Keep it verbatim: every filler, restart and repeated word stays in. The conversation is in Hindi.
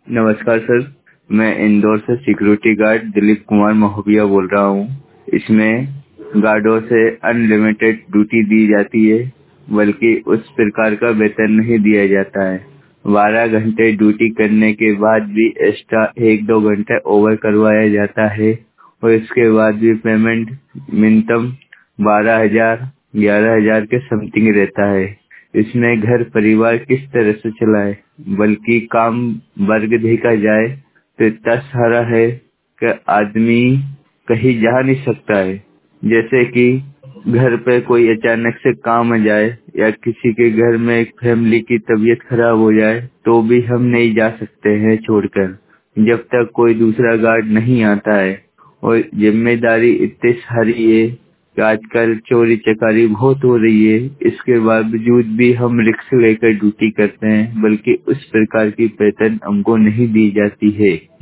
नमस्कार सर, मैं इंदौर से सिक्योरिटी गार्ड दिलीप कुमार महोबिया बोल रहा हूँ। इसमें गार्डों से अनलिमिटेड ड्यूटी दी जाती है, बल्कि उस प्रकार का वेतन नहीं दिया जाता है। बारह घंटे ड्यूटी करने के बाद भी एक्स्ट्रा एक दो घंटे ओवर करवाया जाता है और इसके बाद भी पेमेंट न्यूनतम बारह हजार ग्यारह हजार के समथिंग रहता है। इसमें घर परिवार किस तरह से चलाए, बल्कि काम वर्ग देखा जाए तो इतना सारा है कि आदमी कहीं जा नहीं सकता है। जैसे कि घर पे कोई अचानक से काम आ जाए या किसी के घर में एक फैमिली की तबीयत खराब हो जाए तो भी हम नहीं जा सकते हैं छोड़कर, जब तक कोई दूसरा गार्ड नहीं आता है। और जिम्मेदारी इतनी सारी है कि आजकल चोरी चकारी बहुत हो रही है, इसके बावजूद भी हम रिस्क लेकर ड्यूटी करते हैं, बल्कि उस प्रकार की वेतन हमको नहीं दी जाती है।